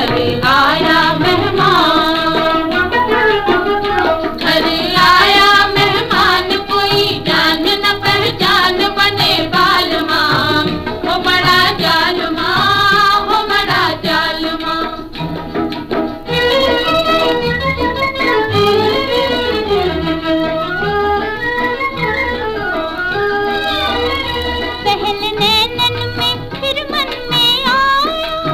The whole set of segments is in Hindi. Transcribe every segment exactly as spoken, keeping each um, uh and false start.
घर आया मेहमान, घर आया मेहमान कोई जान न पहचान बने बालमा, हो बड़ा जालमा, हो बड़ा जालमा। पहले नैनन में फिर मन में आया,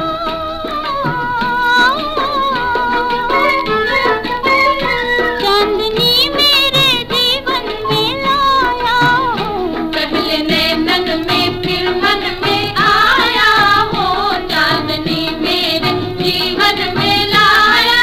चांदनी मेरे जीवन में लाया। पहले नैनन में फिर मन में आया हो, चांदनी मेरे जीवन में लाया।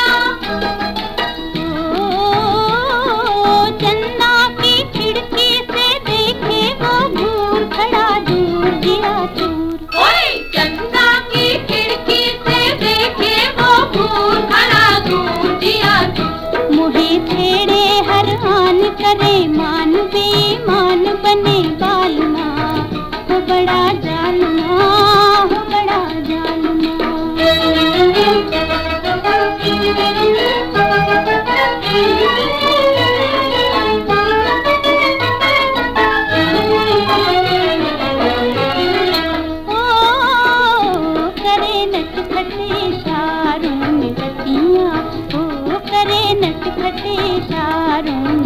ओ चंदा की खिड़की से देखे वो घूर खड़ा दूर गया दूर। ओए चंदा की खिड़की से देखे वो भूर खड़ा दूर दिया दूर। मुहे छेड़े हर आन करे मान बेईमान बने बालमा, हो बड़ा जालमा, हो बड़ा जालमा। ओ करे नटखटे इशारों में रतियाँ, ओ करे नटखटे इशारों